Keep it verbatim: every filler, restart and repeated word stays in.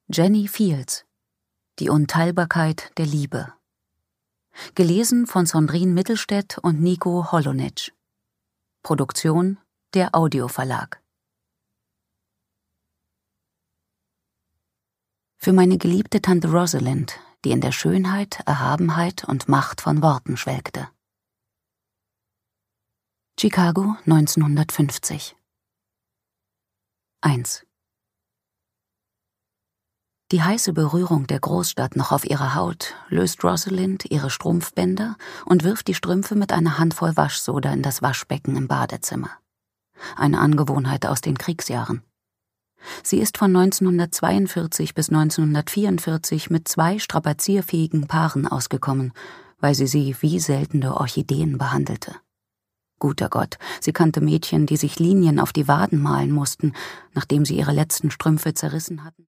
Jenny Fields. Die Unteilbarkeit der Liebe. Gelesen von Sandrine Mittelstädt und Nico Holonitsch. Produktion der Audioverlag. Für meine geliebte Tante Rosalind, die in der Schönheit, Erhabenheit und Macht von Worten schwelgte. Chicago neunzehnhundertfünfzig. eins. Die heiße Berührung der Großstadt noch auf ihrer Haut löst Rosalind ihre Strumpfbänder und wirft die Strümpfe mit einer Handvoll Waschsoda in das Waschbecken im Badezimmer. Eine Angewohnheit aus den Kriegsjahren. Sie ist von neunzehnhundertzweiundvierzig bis neunzehnhundertvierundvierzig mit zwei strapazierfähigen Paaren ausgekommen, weil sie sie wie seltene Orchideen behandelte. Guter Gott, sie kannte Mädchen, die sich Linien auf die Waden malen mussten, nachdem sie ihre letzten Strümpfe zerrissen hatten.